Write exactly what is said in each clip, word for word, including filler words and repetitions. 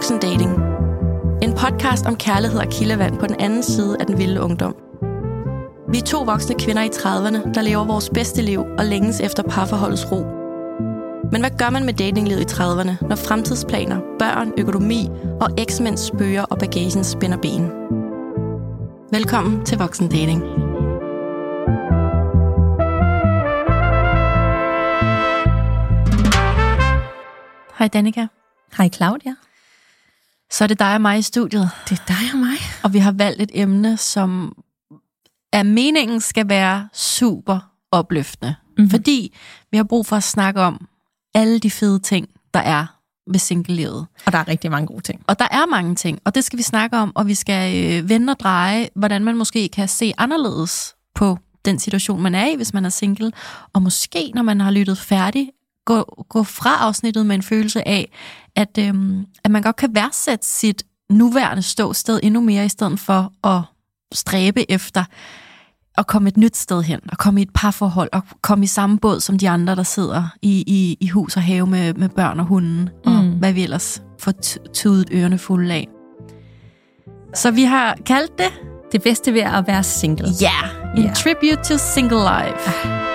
Voksendating. En podcast om kærlighed og kildevand på den anden side af den vilde ungdom. Vi er to voksne kvinder i trediverne, der lever vores bedste liv og længes efter parforholdets ro. Men hvad gør man med datinglivet i trediverne, når fremtidsplaner, børn, økonomi og eksmænds spøger og bagagen spænder ben? Velkommen til Voksendating. Hej Danika. Hej Claudia. Så er det dig og mig i studiet. Det er dig og mig. Og vi har valgt et emne, som af meningen skal være super opløftende. Mm-hmm. Fordi vi har brug for at snakke om alle de fede ting, der er ved singlelivet. Og der er rigtig mange gode ting. Og der er mange ting, og det skal vi snakke om, og vi skal øh, vende og dreje, hvordan man måske kan se anderledes på den situation, man er i, hvis man er single. Og måske, når man har lyttet færdig, gå, gå fra afsnittet med en følelse af, at, øhm, at man godt kan værdsætte sit nuværende ståsted endnu mere, i stedet for at stræbe efter at komme et nyt sted hen, og komme i et parforhold, og komme i samme båd som de andre, der sidder i, i, i hus og have med, med børn og hunden, og mm. hvad vi ellers får tudet ørerne fulde af. Så vi har kaldt det det bedste ved at være single. Ja, yeah, en yeah. tribute to single life.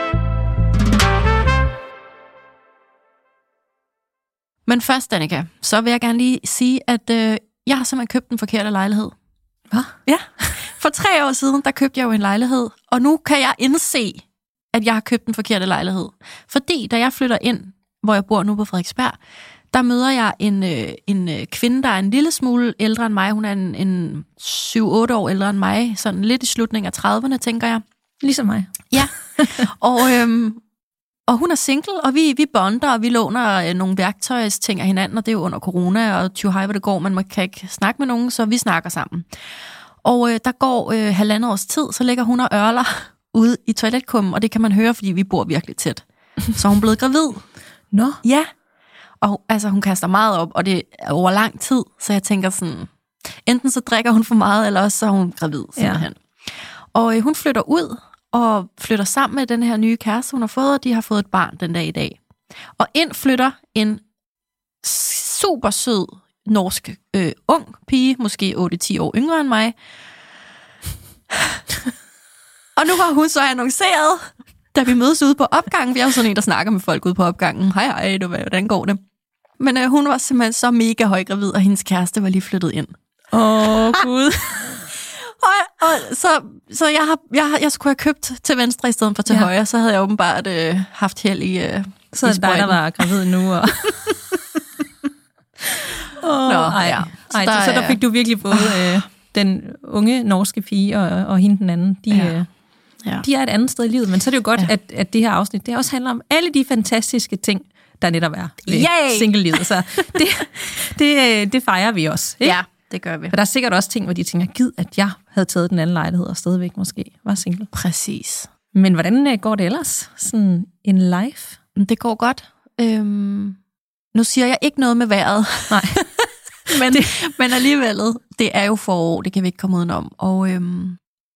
Men først, Danika, så vil jeg gerne lige sige, at øh, jeg har simpelthen købt den forkerte lejlighed. Hvad? Ja. For tre år siden, der købte jeg jo en lejlighed, og nu kan jeg indse, at jeg har købt den forkerte lejlighed. Fordi da jeg flytter ind, hvor jeg bor nu på Frederiksberg, der møder jeg en, øh, en øh, kvinde, der er en lille smule ældre end mig. Hun er en, en syv otte år ældre end mig, sådan lidt i slutningen af trediverne, tænker jeg. Ligesom mig. Ja, og... Øhm, Og hun er single, og vi, vi bonder, og vi låner øh, nogle værktøjsting af hinanden, og det er jo under corona, og tyve hej, hvor det går, men man kan ikke snakke med nogen, så vi snakker sammen. Og øh, der går øh, halvandet års tid, så ligger hun og ørler ude i toiletkummen, og det kan man høre, fordi vi bor virkelig tæt. Så er hun blevet gravid. Nå? Ja. Og altså, hun kaster meget op, og det er over lang tid, så jeg tænker sådan, enten så drikker hun for meget, eller også så er hun gravid, simpelthen. Ja. Og øh, hun flytter ud, og flytter sammen med den her nye kæreste, hun har fået, og de har fået et barn den dag i dag. Og ind flytter en super sød norsk øh, ung pige, måske otte til ti år yngre end mig. Og nu har hun så annonceret, da vi mødes ude på opgangen, vi er jo sådan en, der snakker med folk ude på opgangen, hej hej, du, hvordan går det? Men øh, hun var simpelthen så mega højgravid, og hendes kæreste var lige flyttet ind. Åh, oh, Gud. Og, og så, så jeg, har, jeg, jeg skulle have købt til venstre i stedet for til ja. højre, så havde jeg åbenbart øh, haft held i øh, Så er det dig, der var gravid nu. Og... oh, Nå, ej, ja. ej, så, der, så der fik du virkelig både øh, den unge norske pige og, og hende den anden. De, ja. Øh, ja. de er et andet sted i livet, men så er det jo godt, ja. at, at det her afsnit, det også handler om alle de fantastiske ting, der netop er ved single-livet. Så det, det, det fejrer vi også, ikke? Ja. Det gør vi. For der er sikkert også ting, hvor de tænker, gid, at jeg havde taget den anden lejlighed og stadigvæk måske var single. Præcis. Men hvordan går det ellers? Sådan en life? Det går godt. Øhm, nu siger jeg ikke noget med vejret. Nej. men, men alligevel, det er jo forår, det kan vi ikke komme udenom. Og, øhm,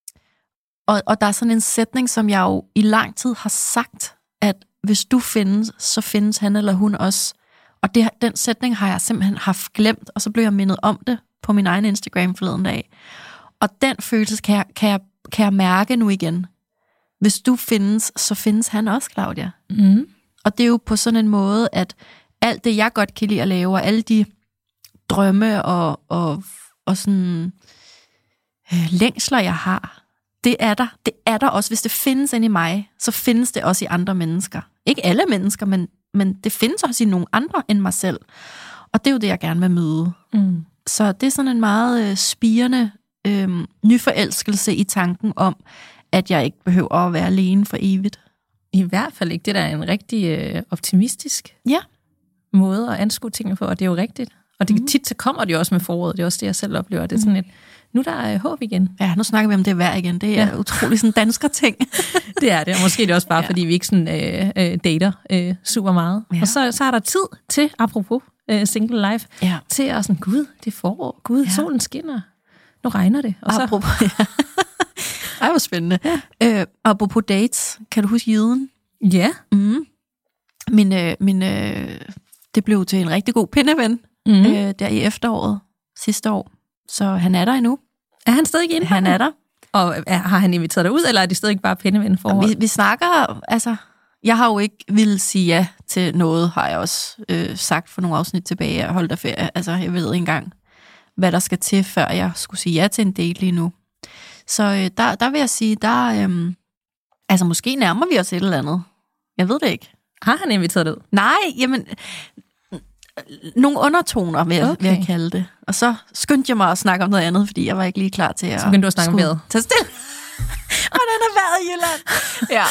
og, og der er sådan en sætning, som jeg jo i lang tid har sagt, at hvis du findes, så findes han eller hun også. Og det, den sætning har jeg simpelthen haft glemt, og så blev jeg mindet om det på min egen Instagram forleden dag. Og den følelse kan jeg, kan jeg, kan jeg mærke nu igen. Hvis du findes, så findes han også, Claudia. Mm. Og det er jo på sådan en måde, at alt det, jeg godt kan lide at lave, og alle de drømme og, og, og sådan øh, længsler, jeg har, det er der. Det er der også. Hvis det findes inde i mig, så findes det også i andre mennesker. Ikke alle mennesker, men, men det findes også i nogle andre end mig selv. Og det er jo det, jeg gerne vil møde. Mm. Så det er sådan en meget øh, spirende øh, nyforelskelse i tanken om, at jeg ikke behøver at være alene for evigt. I hvert fald ikke. Det der er en rigtig øh, optimistisk ja. måde at anskue tingene på, og det er jo rigtigt. Og det, mm. tit så kommer det jo også med foråret. Det er også det, jeg selv oplever. Det er sådan et, nu der er håb igen. Ja, nu snakker vi om det vejr igen. Det er ja. utrolig sådan dansker ting. Det er det, og måske er det også bare, ja. fordi vi ikke sådan øh, øh, dater øh, super meget. Ja. Og så, så er der tid til, apropos øh, single life, ja. til at sådan, gud, det er forår. Gud, ja. solen skinner. Nu regner det. Og apropos, så... ja. Ej, hvor spændende. Ja. Øh, apropos dates, kan du huske Jyden? Ja. Mm. Min, øh, min, øh, det blev til en rigtig god pindeven. mm. øh, der i efteråret sidste år. Så han er der endnu. Er han stadig inde? Han er der. Og er, har han inviteret dig ud, eller er det stadig bare pindeven forhold? Vi, vi snakker, altså... Jeg har jo ikke ville sige ja til noget, har jeg også øh, sagt for nogle afsnit tilbage, og holdt af ferie. Altså, jeg ved ikke engang, hvad der skal til, før jeg skulle sige ja til en date lige nu. Så øh, der, der vil jeg sige, der... Øh, altså, måske nærmer vi os et eller andet. Jeg ved det ikke. Har han inviteret dig ud? Nej, jamen... Nogle undertoner, vil jeg, okay. vil jeg kalde det. Og så skyndte jeg mig at snakke om noget andet, fordi jeg var ikke lige klar til at... Så begyndte du at snakke om vejret. Tag stille. Hvordan er vejret i Jylland? Ja.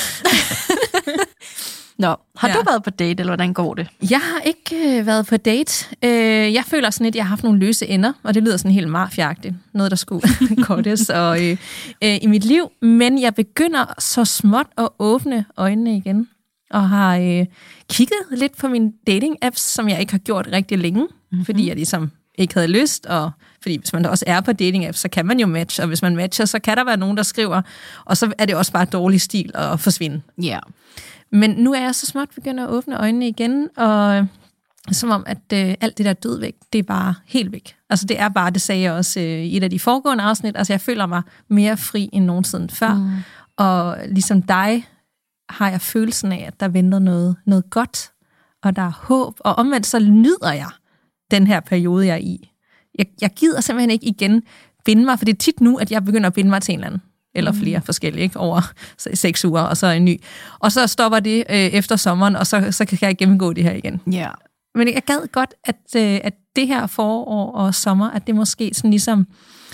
Nå, har ja. du været på date, eller hvordan går det? Jeg har ikke øh, været på date. Øh, jeg føler sådan lidt, at jeg har haft nogle løse ender, og det lyder sådan helt mafiagtigt. Noget, der skulle kortes og, øh, øh, i mit liv. Men jeg begynder så småt at åbne øjnene igen, og har øh, kigget lidt på mine dating-apps, som jeg ikke har gjort rigtig længe, mm-hmm. fordi jeg ligesom ikke havde lyst, og fordi hvis man også er på dating-apps, så kan man jo matche, og hvis man matcher, så kan der være nogen, der skriver, og så er det også bare dårlig stil at forsvinde. Ja. Yeah. Men nu er jeg så småt begyndt at åbne øjnene igen, og som om, at øh, alt det der død væk, det er bare helt væk. Altså det er bare, det sagde jeg også øh, i et af de foregående afsnit, altså jeg føler mig mere fri end nogensinde før, mm. og ligesom dig har jeg følelsen af, at der venter noget, noget godt, og der er håb, og omvendt så nyder jeg den her periode, jeg er i. Jeg, jeg gider simpelthen ikke igen binde mig, for det er tit nu, at jeg begynder at binde mig til en eller anden, eller flere mm. forskellige, ikke? Over seks uger, og så en ny. Og så stopper det øh, efter sommeren, og så, så kan jeg gennemgå det her igen. Yeah. Men jeg gad godt, at, øh, at det her forår og sommer, at det måske sådan ligesom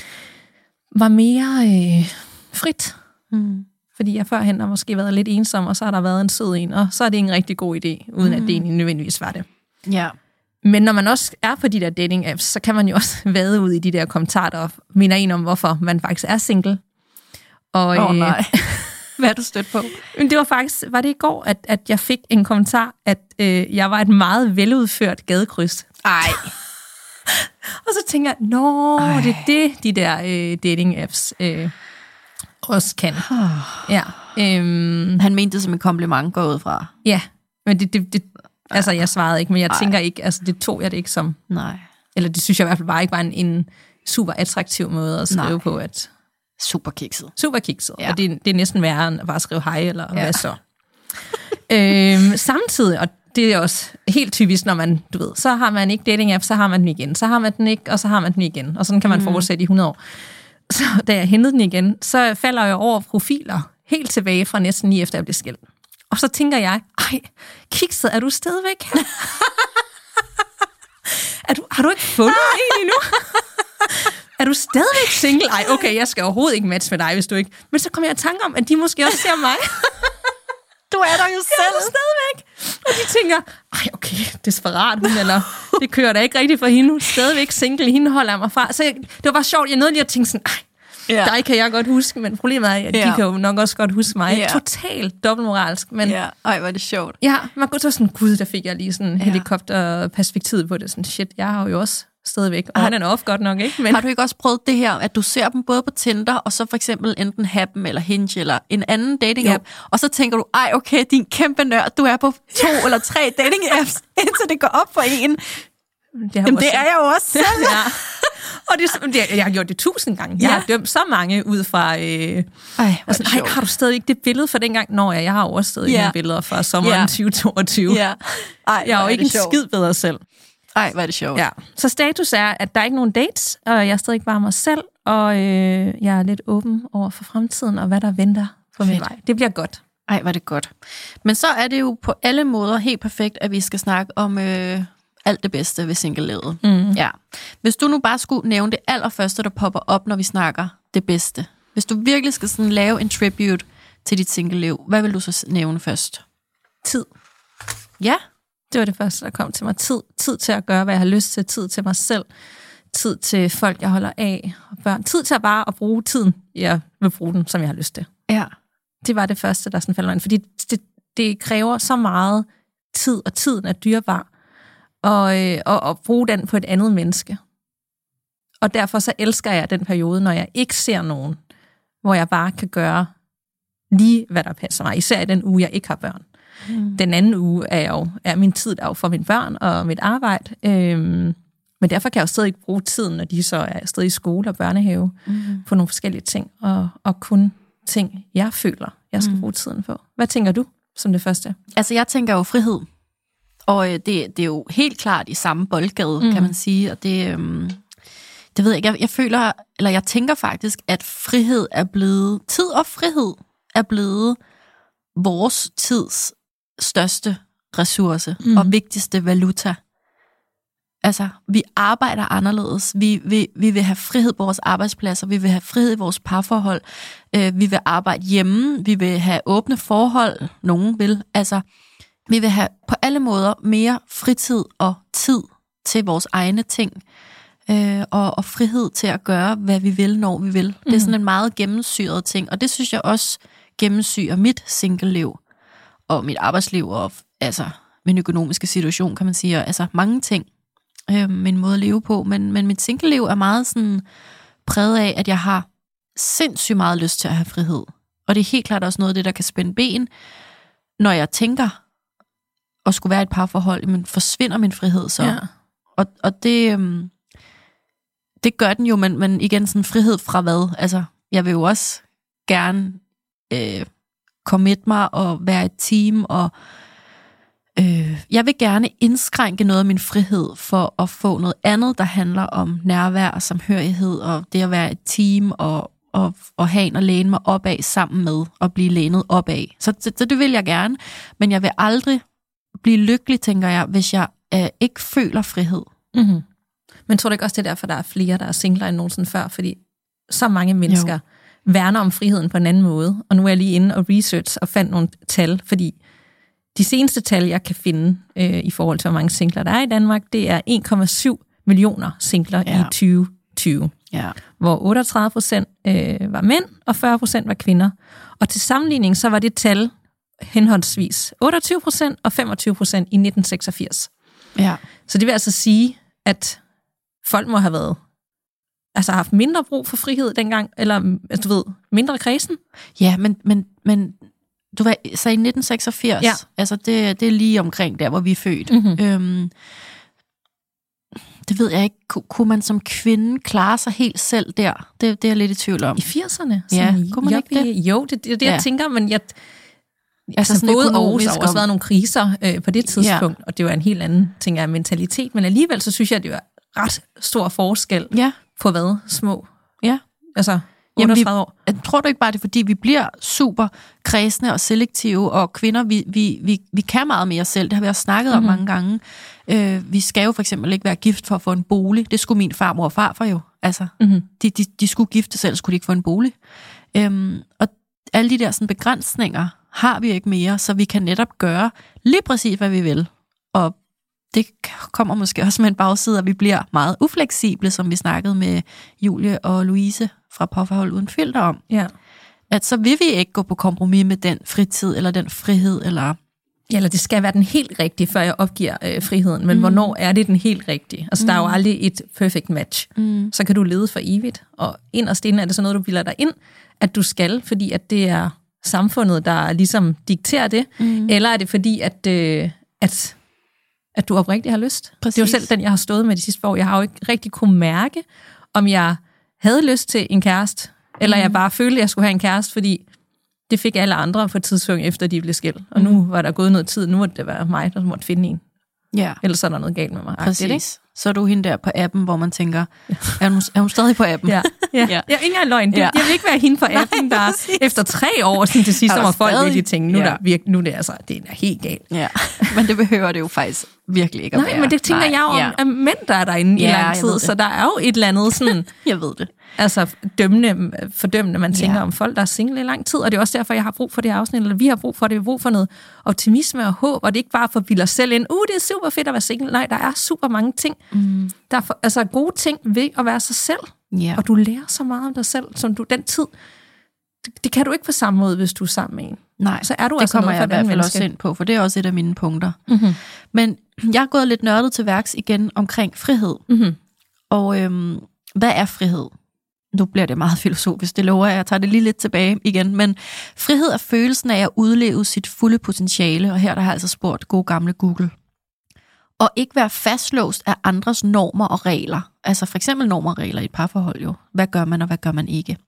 var mere øh, frit. Mm. Fordi jeg førhen har måske været lidt ensom, og så har der været en sød en, og så er det en rigtig god idé, uden mm. at det egentlig nødvendigvis var det. Ja. Yeah. Men når man også er på de der dating-apps, så kan man jo også vade ud i de der kommentarer, der minder en om, hvorfor man faktisk er single. Åh oh, nej. Hvad er du stødt på? Det var faktisk, var det i går, at, at jeg fik en kommentar, at øh, jeg var et meget veludført gadekryds. Ej. Og så tænker jeg, nå, Ej. det er det, de der øh, dating-apps øh, også kan. Ja. Øhm, Han mente det som en kompliment gået fra. Ja, men det, det, det altså jeg svarede ikke, men jeg Ej. tænker ikke, altså det tog jeg det ikke som. Nej. Eller det synes jeg i hvert fald bare ikke var en, en super attraktiv måde at skrive Nej. på, at super kikset. Super kikset. Ja. Og det, det er næsten værre end at bare skrive hej, eller ja. hvad så. øhm, samtidig, og det er også helt typisk, når man, du ved, så har man ikke dating app, så har man den igen, så har man den ikke, og så har man den igen. Og sådan kan man mm. fortsætte i hundrede år. Så da jeg hentede den igen, så falder jeg over profiler helt tilbage fra næsten lige efter jeg blev skilt. Og så tænker jeg, ej, kikset, er du stadigvæk her? er du, har du ikke fundet en endnu? Er du stadigvæk single? Ej, okay, jeg skal overhovedet ikke matche med dig, hvis du ikke... Men så kom jeg i tanke om, at de måske også ser mig. Du er der jo selv. Jeg er stadigvæk. Og de tænker, ej, okay, desperat hun, eller det kører da ikke rigtigt for hende. Hun er stadigvæk single, hende holder jeg mig fra. Så jeg, det var bare sjovt, jeg nåede lige at tænke sådan, ej, ja. dig kan jeg godt huske, men problemet er, at ja. de kan jo nok også godt huske mig. Ja. Totalt dobbeltmoralsk. Men, ja. Ej, var det sjovt. Ja, man kunne så sådan, gud, der fik jeg lige sådan ja. helikopterperspektiv på det. Sådan, shit, jeg har jo også stadigvæk. Og han er off godt nok, ikke? Men... Har du ikke også prøvet det her, at du ser dem både på Tinder, og så for eksempel enten Happen eller Hinge, eller en anden dating-app, og så tænker du, ej, okay, din kæmpe nørd, du er på to eller tre dating-apps, indtil det går op for en. Det, Jamen, det er jeg jo også selv. Ja. Og det, det, jeg har gjort det tusind gange. Jeg ja. har dømt så mange ud fra... Øh, Ej, altså, ej, har du stadig ikke det billede for dengang? Nå ja, jeg har også stadig ja. billeder fra sommeren ja. tyve toogtyve. Ja. Ej, jeg er jo ikke en sjov. skid bedre selv. Ej, hvad er det sjovt. Ja. Så status er, at der er ikke nogen dates, og jeg er stadig bare mig selv, og øh, jeg er lidt åben over for fremtiden, og hvad der venter på min vej. Det bliver godt. Ej, var det godt. Men så er det jo på alle måder helt perfekt, at vi skal snakke om øh, alt det bedste ved single-livet. Mm. Ja. Hvis du nu bare skulle nævne det allerførste, der popper op, når vi snakker det bedste. Hvis du virkelig skal sådan lave en tribute til dit single-liv, hvad vil du så nævne først? Tid. Ja. Det var det første, der kom til mig. Tid, tid til at gøre, hvad jeg har lyst til. Tid til mig selv. Tid til folk, jeg holder af. Og børn. Tid til at bare at bruge tiden. Jeg vil bruge den, som jeg har lyst til. Ja. Det var det første, der sådan faldt mig ind. Fordi det, det kræver så meget tid, og tiden er dyrebar. Og, øh, og, og bruge den på et andet menneske. Og derfor så elsker jeg den periode, når jeg ikke ser nogen, hvor jeg bare kan gøre lige, hvad der passer mig. Især i den uge, jeg ikke har børn. Mm. Den anden uge er jo er min tid der jo for mine børn og mit arbejde. Øhm, Men derfor kan jeg jo stadig ikke bruge tiden, når de så er stadig i skole og børnehave, mm. på nogle forskellige ting, og, og kun ting, jeg føler, jeg skal mm. bruge tiden på. Hvad tænker du som det første? Altså, jeg tænker jo frihed. Og øh, det, det er jo helt klart i samme boldgade, mm. kan man sige. Og det, øh, det ved jeg ikke. Jeg, jeg føler, eller jeg tænker faktisk, at frihed er blevet, tid og frihed er blevet vores tids største ressource mm. og vigtigste valuta. Altså, vi arbejder anderledes. Vi, vi, vi vil have frihed på vores arbejdspladser. Vi vil have frihed i vores parforhold. Øh, vi vil arbejde hjemme. Vi vil have åbne forhold. Nogen vil. Altså, vi vil have på alle måder mere fritid og tid til vores egne ting. Øh, og, og frihed til at gøre, hvad vi vil, når vi vil. Mm. Det er sådan en meget gennemsyret ting. Og det synes jeg også gennemsyrer mit single-liv. Og mit arbejdsliv. Og altså, min økonomiske situation, kan man sige. Og, altså, mange ting. Min måde at leve på, men, men mit single-liv er meget sådan præget af, at jeg har sindssygt meget lyst til at have frihed. Og det er helt klart også noget af det, der kan spænde ben, når jeg tænker at skulle være et parforhold, men forsvinder min frihed så. Ja. Og, og det, øhm, det gør den jo, men, men igen sådan frihed fra hvad? Altså, jeg vil jo også gerne øh, commit mig og være et team, og Øh, jeg vil gerne indskrænke noget af min frihed for at få noget andet, der handler om nærvær og samhørighed, og det at være et team, og, og, og have en at læne mig opad sammen med, og blive lænet opad. Så, så, så det vil jeg gerne, men jeg vil aldrig blive lykkelig, tænker jeg, hvis jeg øh, ikke føler frihed. Mm-hmm. Men tror du ikke også, det er derfor, der er flere, der er singler end nogensinde før, fordi så mange mennesker jo. værner om friheden på en anden måde, og nu er jeg lige inde og research og fandt nogle tal, fordi de seneste tal, jeg kan finde øh, i forhold til, hvor mange singler der er i Danmark, det er en komma syv millioner singler ja. i tyve tyve, ja. hvor otteogtredive procent øh, var mænd, og fyrre procent var kvinder. Og til sammenligning, så var det tal henholdsvis otteogtyve procent og femogtyve procent i nitten seksogfirs. Ja. Så det vil altså sige, at folk må have været, altså haft mindre brug for frihed dengang, eller altså, du ved, mindre kredsen. Ja, men, men, men du var så i nitten seksogfirs, ja. altså det, det er lige omkring der, hvor vi er født. Mm-hmm. Øhm, det ved jeg ikke. Kunne man som kvinde klare sig helt selv der? Det, det er jeg lidt i tvivl om. I firserne? Ja, kunne man ikke det? Jo, det, det er det, jeg ja. tænker, men jeg... Altså, altså både og, der har også været nogle kriser øh, på det tidspunkt, ja. og det var en helt anden ting af mentalitet, men alligevel så synes jeg, at det var ret stor forskel ja. på hvad? Små? Ja. Altså... Jamen, vi, tror du ikke bare, det er, fordi vi bliver super kredsende og selektive, og kvinder, vi, vi, vi, vi kan meget mere selv. Det har vi også snakket mm-hmm. om mange gange. Øh, vi skal jo for eksempel ikke være gift for at få en bolig. Det skulle min farmor og farfar jo. Altså, mm-hmm. de, de, de skulle gifte selv, skulle de ikke få en bolig. Øhm, og alle de der sådan, begrænsninger har vi ikke mere, så vi kan netop gøre lige præcis, hvad vi vil. Og det kommer måske også med en bagside, at vi bliver meget ufleksible, som vi snakkede med Julie og Louise fra Parforhold Uden Filter om. Ja. At så vil vi ikke gå på kompromis med den fritid, eller den frihed, eller... Ja, eller det skal være den helt rigtige, før jeg opgiver øh, friheden. Men mm. hvornår er det den helt rigtige? Altså, mm. der er jo aldrig et perfect match. Mm. Så kan du lede for evigt. Og inderst inde er det så noget, du bilder dig ind, at du skal, fordi at det er samfundet, der ligesom dikterer det. Mm. Eller er det fordi, at... Øh, at at du oprigtigt har lyst. Præcis. Det er jo selv den, jeg har stået med de sidste år. Jeg har jo ikke rigtig kunne mærke, om jeg havde lyst til en kæreste, eller mm. jeg bare følte, at jeg skulle have en kæreste, fordi det fik alle andre på et tidspunkt, efter de blev skilt. Og mm. nu var der gået noget tid, nu måtte det være mig, der måtte finde en. Ja. Ellers er der noget galt med mig. Præcis. Ikke? Så er du hende der på appen, hvor man tænker, er hun, er hun stadig på appen? Ja, ja. ja. Jeg er ikke engang løgn. Det, ja. Jeg vil ikke være hende på appen, der efter tre år sådan til sidst, hvor folk virkelig tænker, nu, ja. der virke, nu er det, altså, det er helt galt. Ja. Men det behøver det jo faktisk virkelig ikke at Nej, være. men det tænker Nej. jeg jo om, ja. at mænd, der er derinde ja, i lang tid, så der er jo et eller andet sådan... jeg ved det. Altså dømmende, fordømmende, man tænker ja. om folk, der er single i lang tid, og det er også derfor, jeg har brug for det her afsnit, eller vi har brug for det, vi har brug for noget optimisme og håb, og det er ikke bare for at bilde os selv ind, uh, det er super fedt at være single. Nej, der er super mange ting. Mm. Der er for, altså gode ting ved at være sig selv, ja. og du lærer så meget om dig selv, som du den tid, det, det kan du ikke på samme måde, hvis du er sammen med en. Nej, så er du det altså kommer jeg i hvert fald også ind på, for det er også et af mine punkter. Mm-hmm. Men jeg er gået lidt nørdet til værks igen omkring frihed. Mm-hmm. Og øhm, hvad er frihed? Nu bliver det meget filosofisk, det lover jeg. Jeg tager det lige lidt tilbage igen. Men frihed er følelsen af at udleve sit fulde potentiale, og her der har jeg altså spurgt god gamle Google. Og ikke være fastlåst af andres normer og regler. Altså for eksempel normer og regler i et parforhold jo. Hvad gør man, og hvad gør man ikke?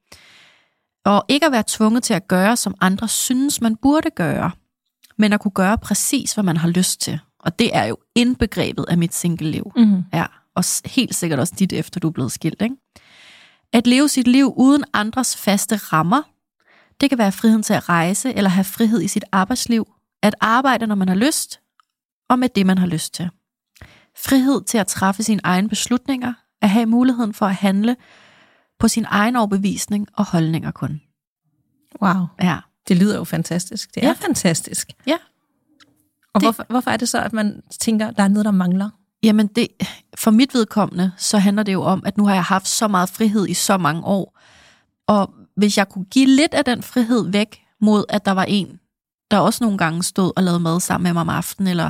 Og ikke at være tvunget til at gøre, som andre synes, man burde gøre. Men at kunne gøre præcis, hvad man har lyst til. Og det er jo indbegrebet af mit single-liv. Mm-hmm. Ja, og helt sikkert også dit, efter du er blevet skilt, ikke? At leve sit liv uden andres faste rammer. Det kan være friheden til at rejse, eller have frihed i sit arbejdsliv. At arbejde, når man har lyst, og med det, man har lyst til. Frihed til at træffe sine egne beslutninger, at have muligheden for at handle på sin egen overbevisning og holdninger kun. Wow. Ja. Det lyder jo fantastisk. Det er ja. fantastisk. Ja. Og det, hvorfor, hvorfor er det så, at man tænker, der er noget, der mangler? Jamen, det, for mit vedkommende, så handler det jo om, at nu har jeg haft så meget frihed i så mange år. Og hvis jeg kunne give lidt af den frihed væk, mod at der var en, der også nogle gange stod og lavede mad sammen med mig om aftenen, eller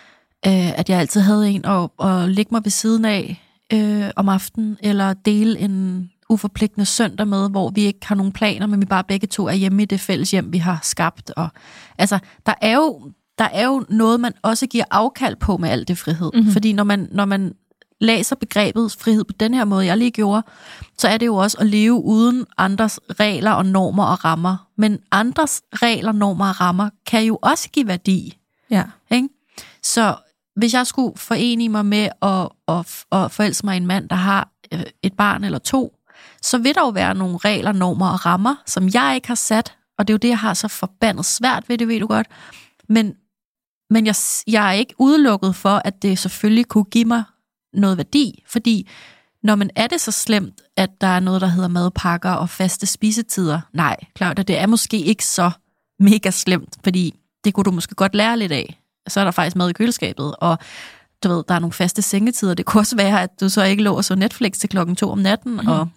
øh, at jeg altid havde en at, at ligge mig ved siden af øh, om aftenen, eller dele en uforpligtende søndag med, hvor vi ikke har nogen planer, men vi bare begge to er hjemme i det fælles hjem, vi har skabt. Og, altså, der er jo, der er jo noget, man også giver afkald på med alt det frihed. Mm-hmm. Fordi når man, når man læser begrebet frihed på den her måde, jeg lige gjorde, så er det jo også at leve uden andres regler og normer og rammer. Men andres regler, normer og rammer kan jo også give værdi. Ja. Ikke? Så hvis jeg skulle forene mig med at, at, at forelske mig en mand, der har et barn eller to, så vil der jo være nogle regler, normer og rammer, som jeg ikke har sat, og det er jo det, jeg har så forbandet svært ved, det ved du godt. Men, men jeg, jeg er ikke udelukket for, at det selvfølgelig kunne give mig noget værdi, fordi når man er det så slemt, at der er noget, der hedder madpakker og faste spisetider, nej, klart, det er måske ikke så mega slemt, fordi det kunne du måske godt lære lidt af. Så er der faktisk mad i køleskabet, og du ved, der er nogle faste sengetider. Det kunne også være, at du så ikke lå og så Netflix til klokken to om natten. Mm. Og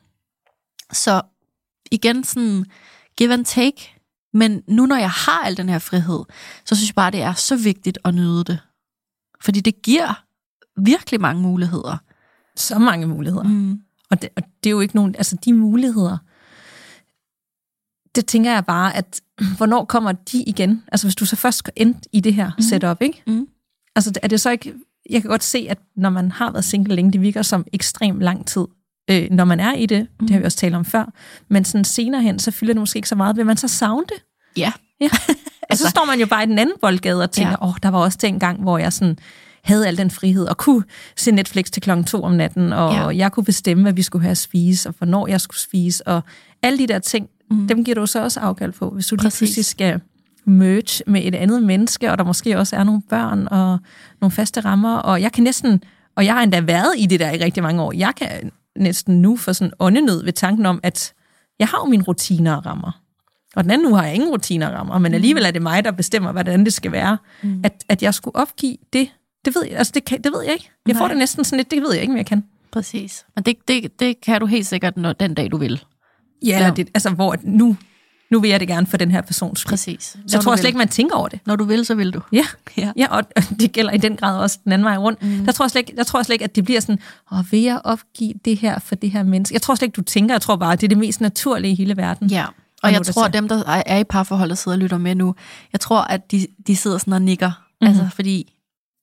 så igen sådan give and take. Men nu når jeg har al den her frihed, så synes jeg bare, det er så vigtigt at nyde det. Fordi det giver virkelig mange muligheder. Så mange muligheder. Mm. Og, det, og det er jo ikke nogen, altså de muligheder, det tænker jeg bare, at hvornår kommer de igen? Altså hvis du så først skal ind i det her mm. setup, ikke? Mm. Altså er det så ikke, jeg kan godt se, at når man har været single længe, det virker som ekstremt lang tid, øh, når man er i det, mm. det har vi også talt om før, men sådan senere hen, så fylder det måske ikke så meget. Vil man så savne det? Ja. Ja. Og altså, så står man jo bare i den anden boldgade og tænker, åh, ja. oh, der var også den gang, hvor jeg sådan havde al den frihed, og kunne se Netflix til klokken to om natten, og ja. jeg kunne bestemme, hvad vi skulle have at spise, og hvornår jeg skulle spise, og alle de der ting, mm. dem giver du så også afkald på, hvis du lige pludselig skal merge med et andet menneske, og der måske også er nogle børn, og nogle faste rammer, og jeg kan næsten, og jeg har endda været i det der i rigtig mange år, jeg kan næsten nu få sådan åndenød ved tanken om, at jeg har jo mine rutiner og rammer. Og den anden nu har jeg ingen rutiner og rammer, men alligevel er det mig, der bestemmer, hvordan det skal være. Mm. At, at jeg skulle opgive det, det ved jeg, altså det, kan, det ved jeg ikke. Jeg Nej. får det næsten sådan lidt, det ved jeg ikke, om jeg kan. Præcis. Men det, det, det kan du helt sikkert, når, den dag du vil. Ja, eller det, altså hvor nu, nu vil jeg det gerne for den her persons. Præcis. Så jeg tror slet ikke, man tænker over det. Når du vil, så vil du. Ja, ja. ja og det gælder i den grad også den anden vej rundt. Mm. Der tror jeg slet ikke, jeg tror slet ikke, at det bliver sådan, åh, vil jeg opgive det her for det her menneske? Jeg tror slet ikke, du tænker, jeg tror bare, at det er det mest naturlige i hele verden. Ja. Og, og jeg tror, at dem, der er i parforholdet, sidder og lytter med nu, jeg tror, at de, de sidder sådan og nikker. Mm-hmm. Altså, fordi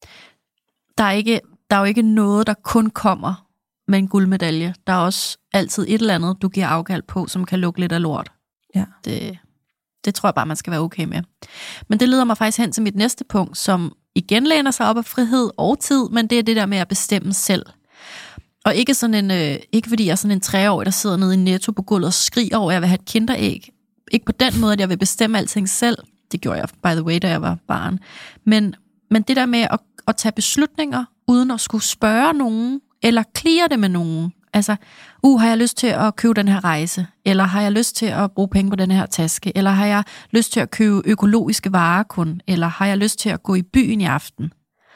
der er, ikke, der er jo ikke noget, der kun kommer med en guldmedalje. Der er også altid et eller andet, du giver afkald på, som kan lukke lidt af lort. Ja. Det, det tror jeg bare, man skal være okay med. Men det leder mig faktisk hen til mit næste punkt, som igen læner sig op af frihed og tid, men det er det der med at bestemme selv. Og ikke sådan en, øh, ikke fordi jeg er sådan en treårig, der sidder nede i Netto på gulvet og skriger over, at jeg vil have et kinderæg. Ikke på den måde, at jeg vil bestemme alting selv. Det gjorde jeg, by the way, da jeg var barn. Men, men det der med at, at tage beslutninger, uden at skulle spørge nogen, eller clear det med nogen. Altså, uh, har jeg lyst til at købe den her rejse? Eller har jeg lyst til at bruge penge på den her taske? Eller har jeg lyst til at købe økologiske varer kun? Eller har jeg lyst til at gå i byen i aften?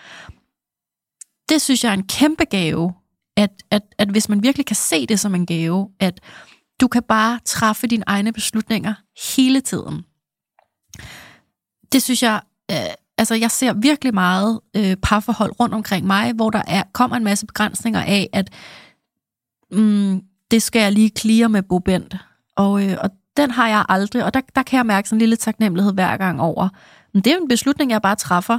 Det synes jeg er en kæmpe gave, at, at, at hvis man virkelig kan se det som en gave, at du kan bare træffe dine egne beslutninger hele tiden. Det synes jeg, øh, altså jeg ser virkelig meget øh, parforhold rundt omkring mig, hvor der er, kommer en masse begrænsninger af, at mm, det skal jeg lige clear med Bo Bent. Og, øh, og den har jeg aldrig, og der, der kan jeg mærke sådan en lille taknemmelighed hver gang over. Men det er jo en beslutning, jeg bare træffer,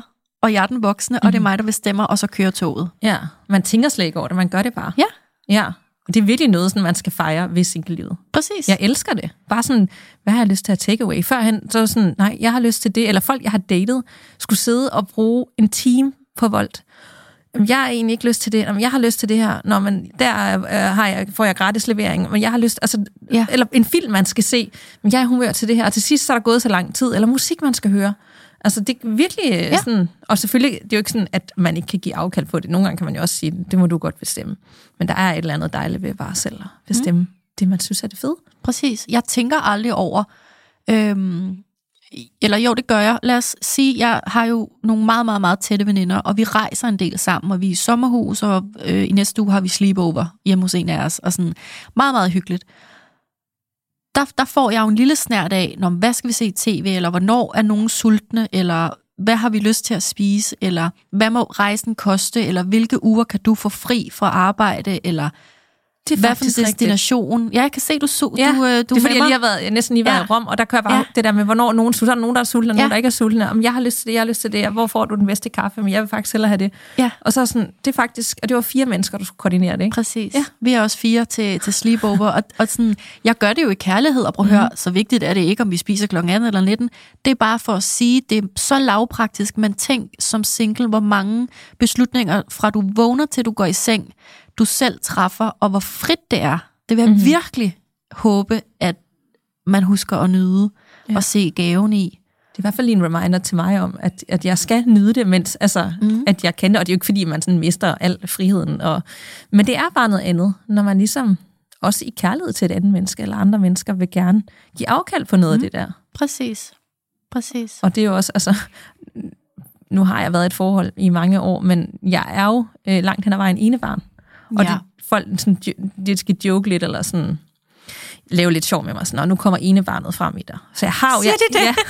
og jeg er den voksne, mm. og det er mig, der bestemmer, og så kører toget. Ja, man tænker slet ikke over det, man gør det bare. Ja. Ja, og det er virkelig noget, sådan, man skal fejre ved single-livet. Præcis. Jeg elsker det. Bare sådan, hvad har jeg lyst til at take away? Førhen, så sådan, nej, jeg har lyst til det, eller folk, jeg har datet, skulle sidde og bruge en time på Volt. Jeg har egentlig ikke lyst til det. Jeg har lyst til det her. Nå, men der øh, har jeg, får jeg gratis levering. Men jeg har lyst, altså, ja. Eller en film, man skal se. Men jeg er humør til det her. Og til sidst så er der gået så lang tid. Eller musik, man skal høre. Altså, det er virkelig ja. sådan... Og selvfølgelig, det er jo ikke sådan, at man ikke kan give afkald på det. Nogle gange kan man jo også sige, det må du godt bestemme. Men der er et eller andet dejligt ved bare selv at bestemme mm. det, man synes er det fede. Præcis. Jeg tænker aldrig over... Øhm Eller jo, det gør jeg. Lad os sige, jeg har jo nogle meget, meget, meget tætte veninder, og vi rejser en del sammen, og vi er i sommerhus, og øh, i næste uge har vi sleepover hjemme hos en af os, og sådan meget, meget hyggeligt. Der, der får jeg jo en lille snært af, når, hvad skal vi se i tv, eller hvornår er nogen sultne, eller hvad har vi lyst til at spise, eller hvad må rejsen koste, eller hvilke uger kan du få fri fra arbejde, eller... Det er hvad for en destination? Rigtigt. Ja, jeg kan se, du så. Ja, du, du det er fordi, jeg lige har været, næsten lige været ja. i Rom, og der kører bare ja. det der med, hvornår nogen sulter, nogen der er sultne, og ja. nogen der ikke er sultne. Om jeg har lyst til det, jeg har lyst til det, hvor får du den bedste kaffe, men jeg vil faktisk hellere have det. Ja. Og så sådan, det er faktisk, og det var fire mennesker, du skulle koordinere det, ikke? Præcis. Ja. Vi er også fire til, til sleepover, og, og sådan, jeg gør det jo i kærlighed, og prøv at høre, mm. så vigtigt er det ikke, om vi spiser klokken atten eller nitten. Det er bare for at sige, det er så lavpraktisk, men tænk som single, hvor mange beslutninger, fra du vågner til du går i seng, du selv træffer, og hvor frit det er. Det vil jeg mm-hmm. virkelig håbe, at man husker at nyde ja. og se gaven i. Det er i hvert fald en reminder til mig om, at, at jeg skal nyde det, mens altså, mm. at jeg kan det. Og det er jo ikke, fordi man sådan mister al friheden. Og, men det er bare noget andet, når man ligesom også i kærlighed til et andet menneske, eller andre mennesker, vil gerne give afkald på noget mm. af det der. Præcis. Præcis. Og det er jo også, altså... Nu har jeg været i et forhold i mange år, men jeg er jo øh, langt hen ad vejen enebarn. Og ja. det, folk sådan, det skal joke lidt, eller sådan lave lidt sjov med mig. Sådan, og nu kommer enebarnet frem i dig. Så jeg har jo... Siger de det? Ja.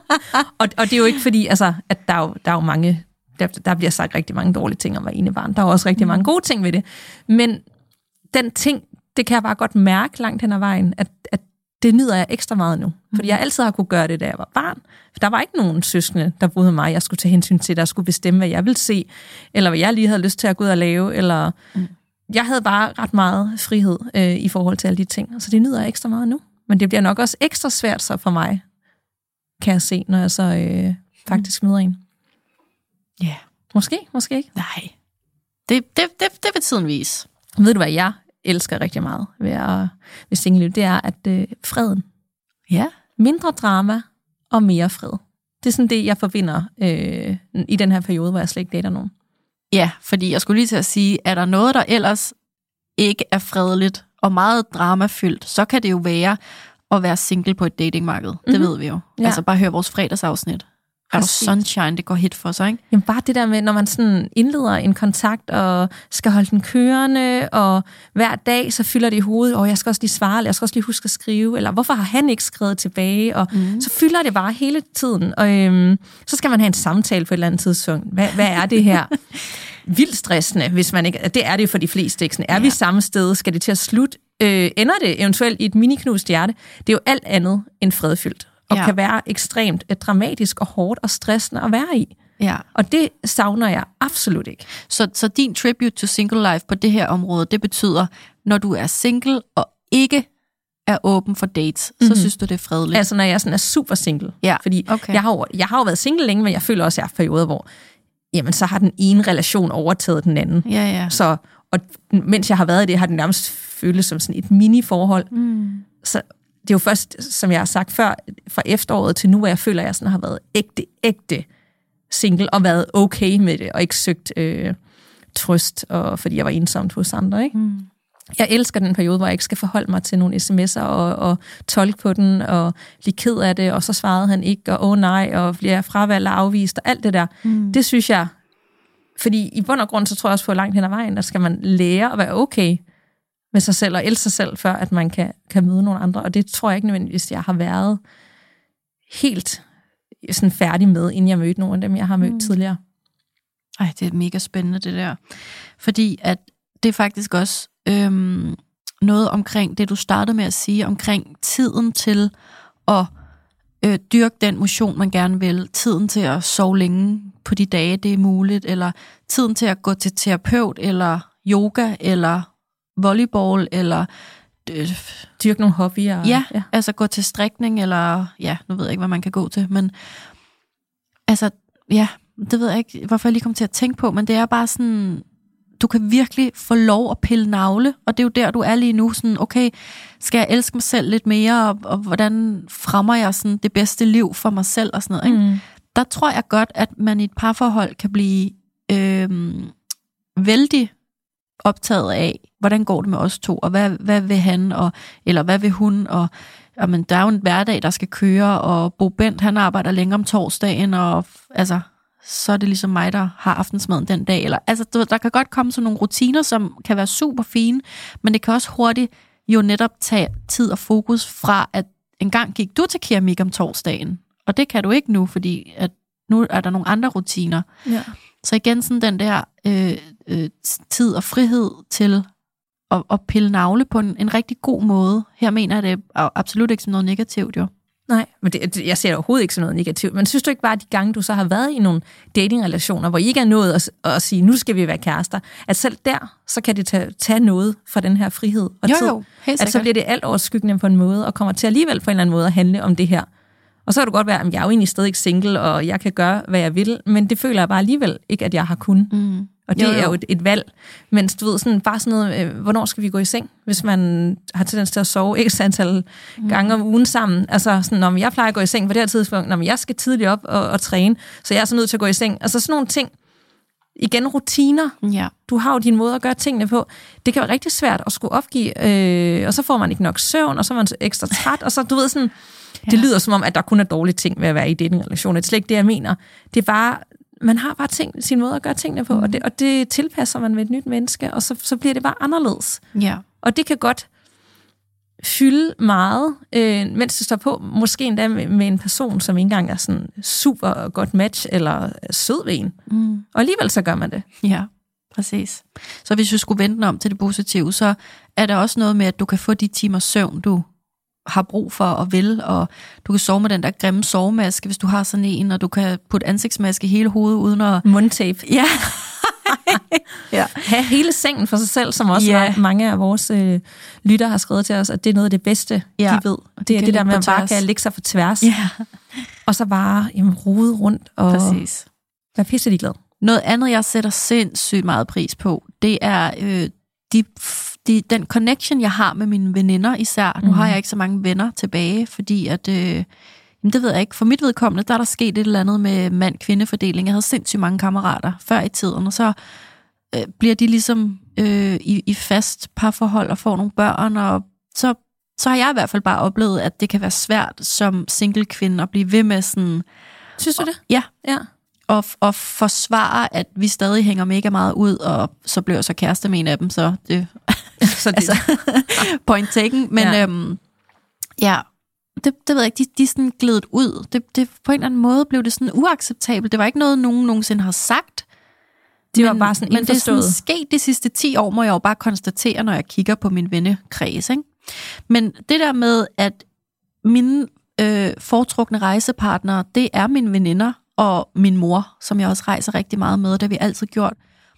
og, og det er jo ikke fordi, altså, at der er jo, der er jo mange... Der, der bliver sagt rigtig mange dårlige ting om at være enebarn. Der er også rigtig mm. mange gode ting ved det. Men den ting, det kan jeg bare godt mærke langt hen ad vejen, at, at det nyder jeg ekstra meget nu. Fordi jeg altid har kunne gøre det, da jeg var barn. For der var ikke nogen søskende, der boede mig, jeg skulle tage hensyn til, der skulle bestemme, hvad jeg ville se, eller hvad jeg lige havde lyst til at gå ud og lave, eller... Mm. Jeg havde bare ret meget frihed øh, i forhold til alle de ting, så det nyder jeg ekstra meget nu. Men det bliver nok også ekstra svært så for mig, kan jeg se, når jeg så øh, faktisk møder en. Ja. Yeah. Måske, måske ikke. Nej. Det, det, det, det vil tiden vise. Ved du, hvad jeg elsker rigtig meget ved, at, ved single-liv? Det er, at øh, freden. Ja. Mindre drama og mere fred. Det er sådan det, jeg forbinder øh, i den her periode, hvor jeg slet ikke dater nogen. Ja, fordi jeg skulle lige til at sige, er der noget, der ellers ikke er fredeligt og meget dramafyldt, så kan det jo være at være single på et datingmarked. Mm-hmm. Det ved vi jo. Ja. Altså bare høre vores fredagsafsnit. Er du sunshine, det går hit for sig, ikke? Jamen bare det der med, når man sådan indleder en kontakt og skal holde den kørende, og hver dag så fylder det i hovedet, og jeg skal også lige svare, eller jeg skal også lige huske at skrive, eller hvorfor har han ikke skrevet tilbage, og mm. så fylder det bare hele tiden. Og øhm, så skal man have en samtale på et eller andet tidspunkt. Hvad, hvad er det her? Vildt stressende, hvis man ikke... Det er det for de fleste, ikke? Er ja. vi samme sted? Skal det til at slutte? Øh, ender det eventuelt i et miniknust hjerte? Det er jo alt andet end fredfyldt. Og ja. kan være ekstremt dramatisk og hårdt og stressende at være i. Ja. Og det savner jeg absolut ikke. Så, så din tribute to single life på det her område, det betyder, når du er single og ikke er åben for dates, mm-hmm. så synes du, det er fredeligt? Altså, når jeg sådan er super single. Ja. Fordi okay. jeg, har jo, jeg har jo været single længe, men jeg føler også, at jeg har perioder, hvor jamen, så har den ene relation overtaget den anden. Ja, ja. Så, og mens jeg har været i det, har det nærmest føltes som sådan et mini-forhold. Mm. Så det er jo først, som jeg har sagt før, fra efteråret til nu, hvor jeg føler, at jeg sådan har været ægte, ægte single, og været okay med det, og ikke søgt øh, trøst, og, fordi jeg var ensomt hos andre. Ikke? Mm. Jeg elsker den periode, hvor jeg ikke skal forholde mig til nogle sms'er, og, og tolke på den, og blive ked af det, og så svarede han ikke, og åh nej, og bliver fravalgt og afvist, og alt det der. Mm. Det synes jeg, fordi i bund og grund, så tror jeg også på langt hen ad vejen, der skal man lære at være okay med sig selv, og elske sig selv, før at man kan, kan møde nogle andre. Og det tror jeg ikke nødvendigvis, jeg har været helt sådan færdig med, inden jeg mødte nogle af dem, jeg har mødt mm. tidligere. Ej, det er mega spændende, det der. Fordi at det er faktisk også øhm, noget omkring det, du startede med at sige, omkring tiden til at øh, dyrke den motion, man gerne vil, tiden til at sove længe på de dage, det er muligt, eller tiden til at gå til terapeut, eller yoga, eller volleyball, eller øh, dyrke nogle hobbyer. Ja, ja, altså gå til strikning, eller ja, nu ved jeg ikke, hvad man kan gå til, men altså, ja, det ved jeg ikke, hvorfor jeg lige kom til at tænke på, men det er bare sådan, du kan virkelig få lov at pille navle, og det er jo der, du er lige nu, sådan, okay, skal jeg elske mig selv lidt mere, og, og hvordan fremmer jeg sådan det bedste liv for mig selv, og sådan noget, ikke? Mm. Der tror jeg godt, at man i et parforhold kan blive øh, vældig optaget af, hvordan går det med os to, og hvad, hvad vil han, og, eller hvad vil hun, og jamen, der er jo en hverdag, der skal køre, og Bo Bent, han arbejder længere om torsdagen, og altså, så er det ligesom mig, der har aftensmaden den dag. Eller, altså, der kan godt komme sådan nogle rutiner, som kan være super fine, men det kan også hurtigt jo netop tage tid og fokus fra, at engang gik du til keramik om torsdagen, og det kan du ikke nu, fordi at nu er der nogle andre rutiner. Ja. Så igen sådan den der øh, øh, tid og frihed til at, at pille navle på en, en rigtig god måde. Her mener jeg det absolut ikke som noget negativt, jo. Nej, men det, jeg ser det overhovedet ikke som noget negativt. Men synes du ikke bare, at de gange, du så har været i nogle datingrelationer, hvor I ikke er nået at, at sige, nu skal vi være kærester, at selv der, så kan det tage, tage noget fra den her frihed og jo, tid. Jo, at så bliver det alt overskyggende på en måde, og kommer til alligevel på en eller anden måde at handle om det her. Og så kan det godt være, at jeg er jo egentlig stadig ikke single, og jeg kan gøre, hvad jeg vil, men det føler jeg bare alligevel ikke, at jeg har kun. Mm. Og det jo, jo. er jo et, et valg. Men du ved, sådan, bare sådan noget, øh, hvornår skal vi gå i seng, hvis man har tendens til at sove ikke så antal mm. gange om ugen sammen. Altså sådan, når jeg plejer at gå i seng på det her tidspunkt, når jeg skal tidligt op og, og træne, så jeg er så nødt til at gå i seng. Altså sådan nogle ting. Igen, rutiner. Ja. Du har jo din måde at gøre tingene på. Det kan være rigtig svært at skulle opgive, øh, og så får man ikke nok søvn, og så er man så ekstra træt, og så du ved sådan, ja. Det lyder som om, at der kun er dårlige ting ved at være i den relation. Det er slet ikke det, jeg mener. Det er bare, man har bare ting, sin måde at gøre tingene på, mm. og, det, og det tilpasser man med et nyt menneske, og så, så bliver det bare anderledes. Ja. Og det kan godt fylde meget, øh, mens det står på, måske endda med, med en person, som ikke engang er sådan super godt match, eller sød ved en. Mm. Og alligevel så gør man det. Ja, præcis. Så hvis vi skulle vente den om til det positive, så er der også noget med, at du kan få de timer søvn, du har brug for og vil, og du kan sove med den der grimme sovemaske, hvis du har sådan en, og du kan putte ansigtsmaske i hele hovedet uden at... Mundtape. Ja. Ja. Ha' hele sengen for sig selv, som også ja. mange af vores øh, lytter har skrevet til os, at det er noget af det bedste, ja. de ved. Det, det er det der med, at man bare kan lægge sig for tværs. Ja. Og så bare jamen, rode rundt og præcis. Være pisse de glad. Noget andet, jeg sætter sindssygt meget pris på, det er øh, de, de, den connection, jeg har med mine veninder især. Nu mm. har jeg ikke så mange venner tilbage, fordi at... Øh, det ved jeg ikke. For mit vedkommende, der er der sket et eller andet med mand-kvinde-fordeling. Jeg havde sindssygt mange kammerater før i tiden, og så øh, bliver de ligesom øh, i, i fast parforhold og får nogle børn, og så, så har jeg i hvert fald bare oplevet, at det kan være svært som single kvinde at blive ved med sådan... Synes du det? Ja. Ja. Og, og forsvare, at vi stadig hænger mega meget ud, og så blev jeg så kæreste med en af dem, så det... så det altså, point taken. Men ja... Øhm, ja Det, det ved jeg ikke, de, de er sådan glædet ud. Det, det, på en eller anden måde blev det sådan uacceptabelt. Det var ikke noget, nogen nogensinde har sagt. Det var bare sådan men det er sådan sket de sidste ti år, må jeg jo bare konstatere, når jeg kigger på min vennekreds. Ikke? Men det der med, at mine øh, foretrukne rejsepartnere, det er mine veninder og min mor, som jeg også rejser rigtig meget med, det har vi altid gjort.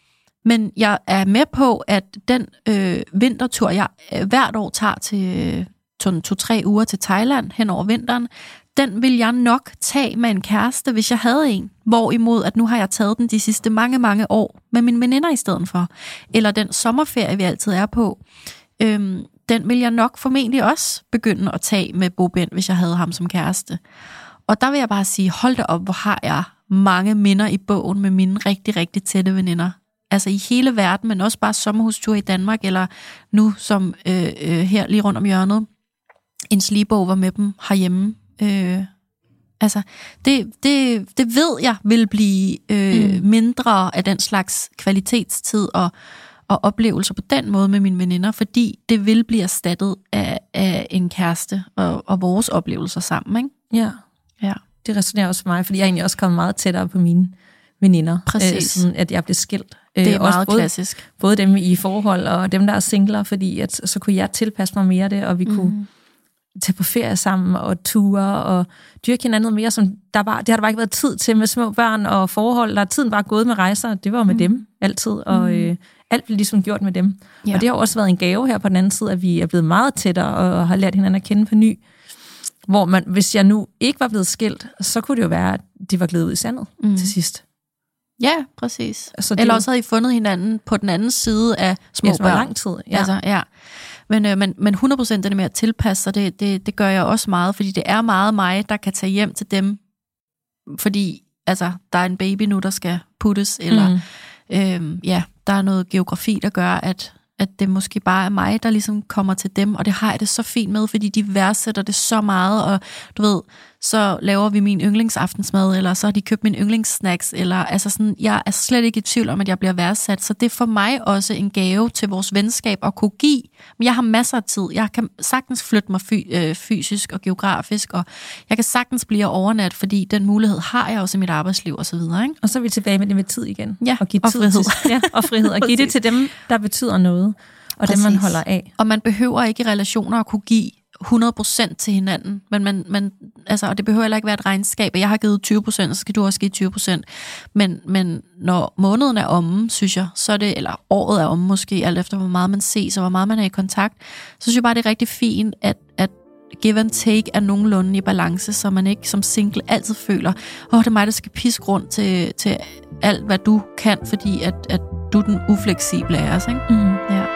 Men jeg er med på, at den øh, vintertur, jeg øh, hvert år tager til... Øh, to-tre uger til Thailand hen over vinteren, den vil jeg nok tage med en kæreste, hvis jeg havde en. Hvorimod, at nu har jeg taget den de sidste mange, mange år med mine veninder i stedet for. Eller den sommerferie, vi altid er på. Øhm, den vil jeg nok formentlig også begynde at tage med Bo Bent, hvis jeg havde ham som kæreste. Og der vil jeg bare sige, hold da op, hvor har jeg mange minder i bogen med mine rigtig, rigtig tætte veninder. Altså i hele verden, men også bare sommerhustur i Danmark, eller nu som øh, øh, her lige rundt om hjørnet. En sleepover med dem herhjemme. Øh, altså, det, det, det ved jeg vil blive øh, mm. mindre af den slags kvalitetstid og, og oplevelser på den måde med mine veninder, fordi det vil blive erstattet af, af en kæreste og, og vores oplevelser sammen, ikke? Ja. Ja. Det resonerer også for mig, fordi jeg er egentlig også kommet meget tættere på mine veninder. Præcis. Øh, sådan at jeg blev skilt. Det er øh, også meget både, klassisk. Både dem i forhold og dem, der er singler, fordi at, så kunne jeg tilpasse mig mere det, og vi mm. kunne tage på ferie sammen og ture og dyrke hinanden mere, som der var, det har der bare ikke været tid til med små børn og forhold. Der er tiden bare gået med rejser, det var med mm. dem altid, og øh, alt blev ligesom gjort med dem. Ja. Og det har også været en gave her på den anden side, at vi er blevet meget tættere og har lært hinanden at kende på ny. Hvor man, hvis jeg nu ikke var blevet skilt, så kunne det jo være, at de var glædet ud i sandet mm. til sidst. Ja, præcis. Altså, Eller også havde I fundet hinanden på den anden side af små ja, børn. lang tid. Ja. Altså, ja. Men, øh, men, men hundrede procent det med at tilpasse sig, det, det, det gør jeg også meget, fordi det er meget mig, der kan tage hjem til dem, fordi altså, der er en baby nu, der skal puttes, eller mm. øh, ja, der er noget geografi, der gør, at at det måske bare er mig, der ligesom kommer til dem, og det har jeg det så fint med, fordi de værdsætter det så meget, og du ved, så laver vi min yndlingsaftensmad, eller så har de købt min yndlingssnacks, eller altså sådan, jeg er slet ikke i tvivl om, at jeg bliver værdsat, så det er for mig også en gave til vores venskab at kunne give, men jeg har masser af tid, jeg kan sagtens flytte mig fy, øh, fysisk og geografisk, og jeg kan sagtens blive overnat, fordi den mulighed har jeg også i mit arbejdsliv, og så videre, ikke? Og så er vi tilbage med det med tid igen. Ja, og, give og tid frihed. Til, ja, og frihed, og give det til dem, der betyder noget. Og det, man holder af. Og man behøver ikke i relationer at kunne give hundrede procent til hinanden. Men man, man, altså, og det behøver heller ikke være et regnskab. Jeg har givet tyve procent, så skal du også give tyve procent. Men, men når måneden er omme, synes jeg, så er det, eller året er omme måske, alt efter hvor meget man ses, og hvor meget man er i kontakt, så synes jeg bare, det er rigtig fint, at, at give and take er nogenlunde i balance, så man ikke som single altid føler, åh, oh, det er mig, der skal piske rundt til, til alt, hvad du kan, fordi at, at du er den ufleksible af os, ikke? Mm. Ja.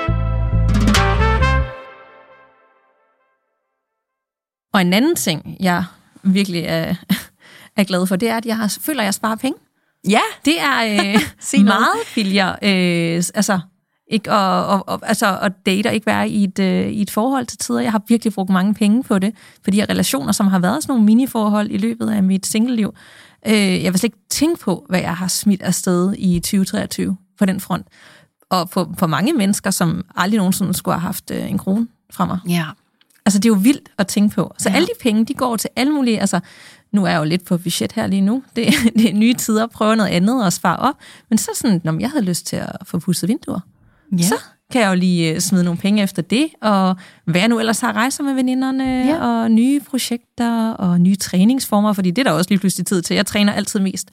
Og en anden ting, jeg virkelig er, er glad for, det er, at jeg har, føler, at jeg sparer penge. Ja. Det er øh, meget billigere. Øh, altså, ikke at, og, og, altså, at date og ikke være i et, øh, i et forhold til tider. Jeg har virkelig brugt mange penge på det, for de her relationer, som har været sådan nogle mini-forhold i løbet af mit single-liv. Øh, jeg vil slet ikke tænke på, hvad jeg har smidt afsted i tyve treogtyve på den front. Og for, for mange mennesker, som aldrig nogensinde skulle have haft øh, en krone fra mig. Ja. Altså, det er jo vildt at tænke på. Så ja. alle de penge, de går til alle mulige, altså, nu er jeg jo lidt på budget her lige nu. Det, det er nye tider, prøve noget andet og spare op. Men så sådan, når jeg havde lyst til at få pudset vinduer, ja. så kan jeg jo lige smide nogle penge efter det, og hvad jeg nu ellers har rejser med veninderne, ja. og nye projekter, og nye træningsformer, fordi det er der også lige pludselig tid til. Jeg træner altid mest,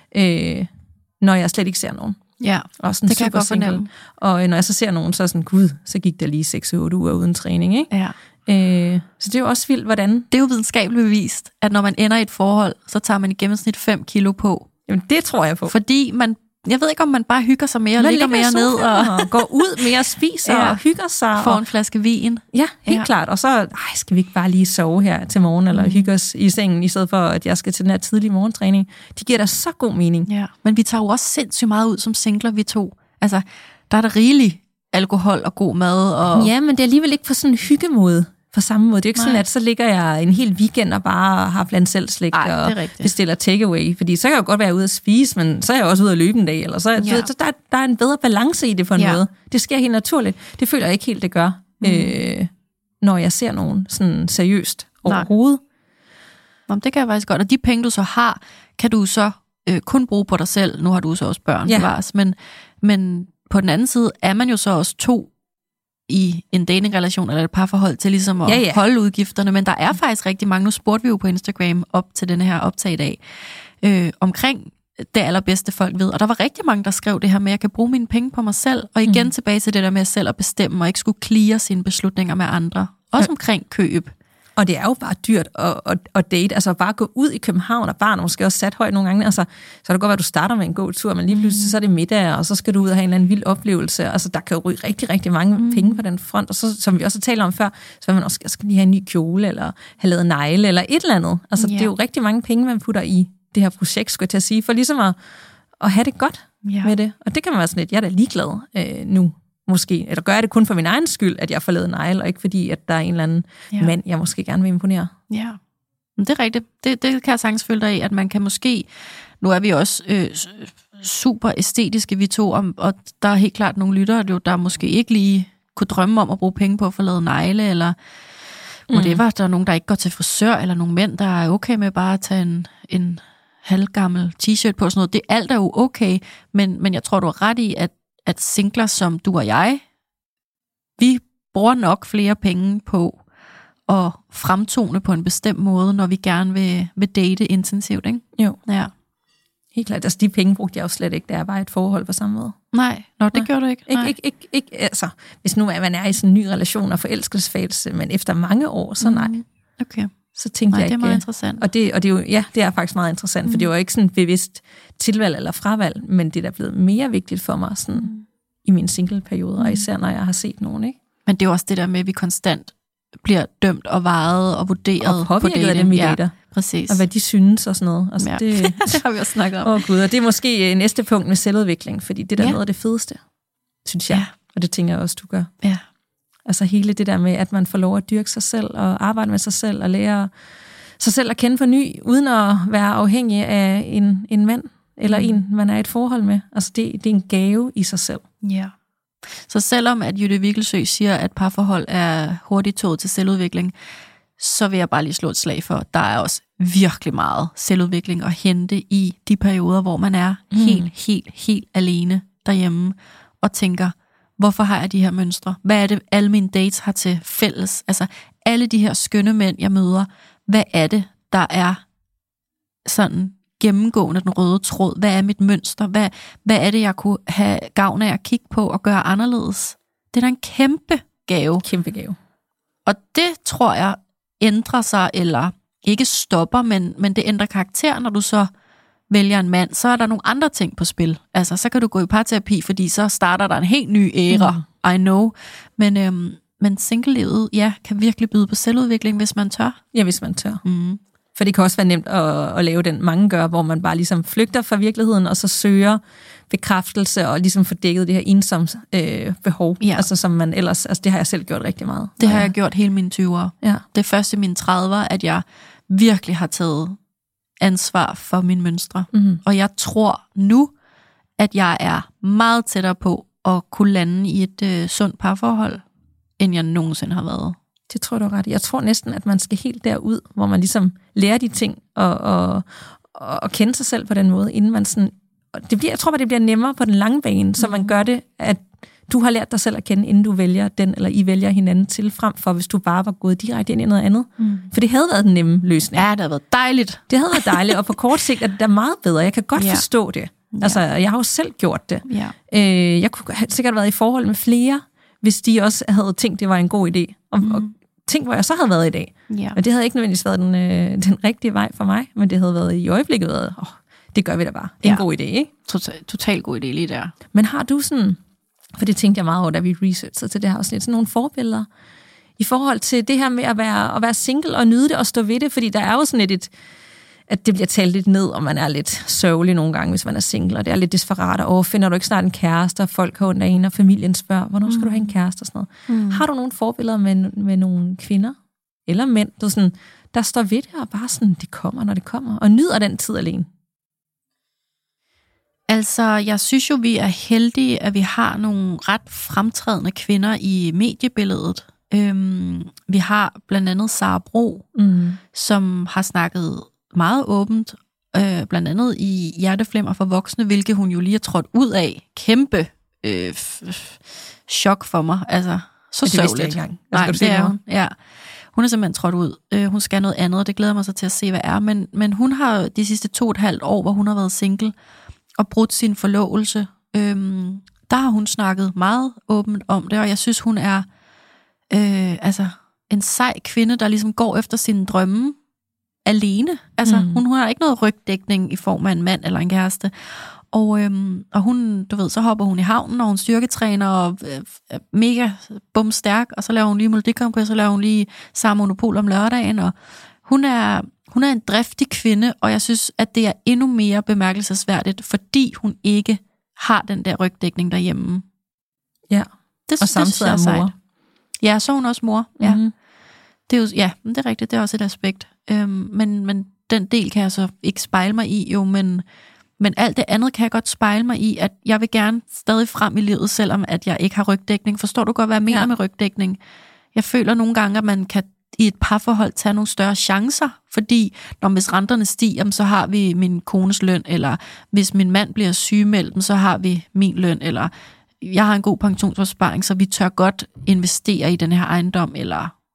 øh, når jeg slet ikke ser nogen. Ja, og sådan det kan jeg godt fornemme. Og når jeg så ser nogen, så er sådan, gud, så gik der lige seks otte uger uden træning, ikke? Ja. Øh, så det er jo også vildt, hvordan... Det er jo videnskabeligt bevist, at når man ender i et forhold, så tager man i gennemsnit fem kilo på. Jamen, det tror jeg på. Fordi man... Jeg ved ikke, om man bare hygger sig mere, man ligger mere ned og... og går ud mere, spiser ja. og hygger sig. Får og... en flaske vin. Ja, helt ja. klart. Og så, ej, skal vi ikke bare lige sove her til morgen, eller mm. hygge os i sengen, i stedet for, at jeg skal til den her tidlige morgentræning. Det giver da så god mening. Ja, men vi tager jo også sindssygt meget ud som singler, vi to. Altså, der er der rigeligt alkohol og god mad. Og... Ja, men det er alligevel ikke på sådan en hyggemåde. På samme måde. Det er jo ikke Nej. sådan, at så ligger jeg en hel weekend og bare har blandt selv slik og bestiller takeaway. Fordi så kan jeg jo godt være ude at spise, men så er jeg også ude at løbe en dag. Eller så, ja. så der, der er en bedre balance i det på en ja. måde. Det sker helt naturligt. Det føler jeg ikke helt, det gør, mm. øh, når jeg ser nogen sådan seriøst overhovedet. Nå, det kan jeg faktisk godt. Og de penge, du så har, kan du så øh, kun bruge på dig selv. Nu har du så også børn, ja. bevares. Men, men på den anden side er man jo så også to i en datingrelation eller et parforhold til ligesom at ja, ja. holde udgifterne, men der er faktisk rigtig mange, nu spurgte vi jo på Instagram op til denne her optag i dag, øh, omkring det allerbedste folk ved, og der var rigtig mange, der skrev det her med, at jeg kan bruge mine penge på mig selv, og igen mm. tilbage til det der med selv at bestemme, og ikke skulle clear sine beslutninger med andre, også omkring køb. Og det er jo bare dyrt at, at, at date, altså bare gå ud i København, og barn er måske også sat højt nogle gange, altså, så kan det godt være, at du starter med en god tur, men lige pludselig så er det middag, og så skal du ud og have en eller anden vild oplevelse, altså der kan jo ryge rigtig, rigtig mange mm. penge på den front, og så, som vi også har talt om før, så vil man også skal lige have en ny kjole, eller have lavet negle, eller et eller andet. Altså yeah. det er jo rigtig mange penge, man putter i det her projekt, skulle jeg til at sige, for ligesom at, at have det godt yeah. med det. Og det kan man være sådan lidt, jeg er da ligeglad øh, nu. Måske, eller gør jeg det kun for min egen skyld, at jeg får lavet negle, og ikke fordi, at der er en eller anden ja. mand, jeg måske gerne vil imponere. Ja, men det er rigtigt. Det, det kan jeg sagtens føle dig i, at man kan måske, nu er vi også øh, super æstetiske, vi to, og, og der er helt klart nogle lyttere, der måske ikke lige kunne drømme om at bruge penge på at få lavet negle, eller mm. whatever. Der er nogen, der ikke går til frisør, eller nogle mænd, der er okay med bare at tage en, en halvgammel t-shirt på, sådan noget. Det alt er jo okay, men, men jeg tror, du har ret i, at at singler som du og jeg, vi bruger nok flere penge på at fremtone på en bestemt måde, når vi gerne vil, vil date intensivt, ikke? Jo. Ja. Helt klart. Altså, de penge brugte jeg jo slet ikke, da jeg var i et forhold på samme måde. Nej, Nå, det Nej. gjorde du ikke. Ikke, ikke, ikke, ikke. Altså, hvis nu man er i sådan en ny relation og forelskelsesfase, men efter mange år, så nej. Mm. Okay. Så tænkte Nej, jeg ikke... det er meget interessant. Og det, og det er jo, ja, det er faktisk meget interessant, mm. for det var ikke sådan et bevidst tilvalg eller fravalg, men det er da blevet mere vigtigt for mig sådan, mm. i min single-periode, og især når jeg har set nogen, ikke? Men det er også det der med, at vi konstant bliver dømt og vejet og vurderet og påvirket på af dem, vi dater. Ja, præcis. Og hvad de synes og sådan noget. Altså, ja. det, det har vi også snakket om. Åh gud, og det er måske næste punkt med selvudvikling, fordi det der er ja. noget af det fedeste, synes jeg. Ja. Og det tænker jeg også, du gør. Ja. Altså hele det der med, at man får lov at dyrke sig selv, og arbejde med sig selv, og lære sig selv at kende for ny, uden at være afhængig af en, en mand, eller mm. en, man er i et forhold med. Altså det, det er en gave i sig selv. Ja. Så selvom at Jytte Vigelsø siger, at parforhold er hurtigt toget til selvudvikling, så vil jeg bare lige slå et slag for, at der er også virkelig meget selvudvikling at hente i de perioder, hvor man er mm. helt, helt, helt alene derhjemme og tænker, hvorfor har jeg de her mønstre? Hvad er det, alle mine dates har til fælles? Altså alle de her skønne mænd, jeg møder, hvad er det, der er sådan gennemgående den røde tråd? Hvad er mit mønster? Hvad, hvad er det, jeg kunne have gavn af at kigge på og gøre anderledes? Det er da en kæmpe gave. Kæmpe gave. Og det tror jeg ændrer sig, eller ikke stopper, men, men det ændrer karakter, når du så vælger en mand. Så er der nogle andre ting på spil. Altså, så kan du gå i parterapi, fordi så starter der en helt ny æra. Mm. I know. Men, øhm, men single-livet, ja, kan virkelig byde på selvudvikling, hvis man tør. Ja, hvis man tør. Mm. For det kan også være nemt at, at lave den, mange gør, hvor man bare ligesom flygter fra virkeligheden, og så søger bekræftelse, og ligesom får dækket det her ensomme øh, behov. Ja. Altså som man ellers, altså det har jeg selv gjort rigtig meget. Det har jeg gjort hele mine tyvere. Ja. Det er først i mine trediver, at jeg virkelig har taget ansvar for mine mønstre. Mm-hmm. Og jeg tror nu, at jeg er meget tættere på at kunne lande i et øh, sundt parforhold, end jeg nogensinde har været. Det tror du ret. Jeg tror næsten, at man skal helt derud, hvor man ligesom lærer de ting og, og, og, og kende sig selv på den måde, inden man sådan... Det bliver, jeg tror bare, det bliver nemmere på den lange bane, så man gør det, at du har lært dig selv at kende, inden du vælger den, eller I vælger hinanden til, frem for hvis du bare var gået direkte ind i noget andet. Mm. For det havde været den nemme løsning. Ja, det havde været dejligt. Det havde været dejligt, og på kort sigt er det da meget bedre. Jeg kan godt ja. forstå det. Altså, jeg har jo selv gjort det. Ja. Øh, jeg kunne sikkert været i forhold med flere, hvis de også havde tænkt, det var en god idé. Og, mm. og tænkt, hvor jeg så havde været i dag. Ja. Men det havde ikke nødvendigvis været den, øh, den rigtige vej for mig, men det havde været i øjeblikket været, åh, det gør vi da bare. Det er ja. en god idé, ikke? Total, total god idé lige der. Men har du sådan, for det tænkte jeg meget over, da vi researchede til det her afsnit, sådan nogle forbilleder i forhold til det her med at være, at være single og nyde det og stå ved det, fordi der er jo sådan et, et at det bliver talt lidt ned, og man er lidt sørgelig nogle gange, hvis man er single, og det er lidt desperat, og finder du ikke snart en kæreste, og folk har ondt af en, og familien spørger, hvornår skal mm. du have en kæreste og sådan noget. Mm. Har du nogle forbilleder med, med nogle kvinder eller mænd, der, sådan, der står ved det, og bare sådan, det kommer, når det kommer, og nyder den tid alene? Altså, jeg synes jo, vi er heldige, at vi har nogle ret fremtrædende kvinder i mediebilledet. Øhm, vi har blandt andet Sara Bro, mm. som har snakket meget åbent, øh, blandt andet i Hjerteflimmer for voksne, hvilket hun jo lige har trådt ud af. Kæmpe øh, f- f- chok for mig. Altså, så sørgeligt. Det vidste jeg ikke engang. Nej, det er hun. Ja. Hun er simpelthen trådt ud. Øh, hun skal noget andet, og det glæder mig så til at se, hvad er. Men, men hun har de sidste to og et halvt år, hvor hun har været single, og brudt sin forlovelse, øhm, der har hun snakket meget åbent om det, og jeg synes, hun er øh, altså en sej kvinde, der ligesom går efter sine drømme alene. Altså, mm. hun, hun har ikke noget rygdækning i form af en mand eller en kæreste. Og, øhm, og hun, du ved, så hopper hun i havnen, og hun styrketræner, og øh, er mega bumstærk, og så laver hun lige Melodi Grand Prix, så laver hun lige Samme Monopol om lørdagen, og hun er... Hun er en driftig kvinde, og jeg synes, at det er endnu mere bemærkelsesværdigt, fordi hun ikke har den der rygdækning derhjemme. Ja, det, og samtidig er mor. Ja, så er hun også mor. Ja, mm-hmm. det er jo, ja, det er rigtigt, det er også et aspekt. Øhm, men, men den del kan jeg så ikke spejle mig i, jo, men, men alt det andet kan jeg godt spejle mig i, at jeg vil gerne stadig frem i livet, selvom at jeg ikke har rygdækning. Forstår du godt, hvad jeg mener ja. med rygdækning? Jeg føler nogle gange, at man kan i et parforhold tage nogle større chancer, fordi når hvis renterne stiger, så har vi min kones løn, eller hvis min mand bliver sygemeldt, så har vi min løn, eller jeg har en god pensionsopsparing, så vi tør godt investere i den her ejendom, eller